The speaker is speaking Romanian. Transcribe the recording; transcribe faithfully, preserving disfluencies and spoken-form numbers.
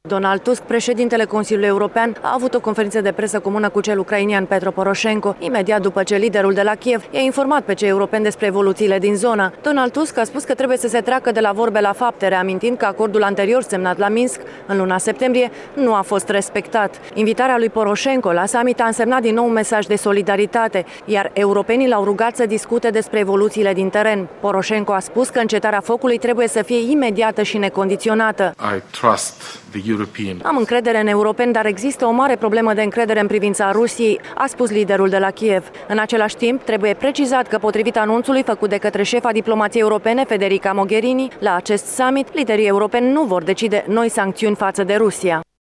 Donald Tusk, președintele Consiliului European, a avut o conferință de presă comună cu cel ucrainian Petro Poroșenko, imediat după ce liderul de la Kiev i-a informat pe cei europeni despre evoluțiile din zonă. Donald Tusk a spus că trebuie să se treacă de la vorbe la fapte, reamintind că acordul anterior semnat la Minsk în luna septembrie nu a fost respectat. Invitarea lui Poroșenko la summit a însemnat din nou un mesaj de solidaritate, iar europenii l-au rugat să discute despre evoluțiile din teren. Poroșenko a spus că încetarea focului trebuie să fie imediată și necondiționată. I trust the European. Am încredere în europeni, dar există o mare problemă de încredere în privința Rusiei, a spus liderul de la Kiev. În același timp, trebuie precizat că, potrivit anunțului făcut de către șefa diplomației europene, Federica Mogherini, la acest summit, liderii europeni nu vor decide noi sancțiuni față de Rusia.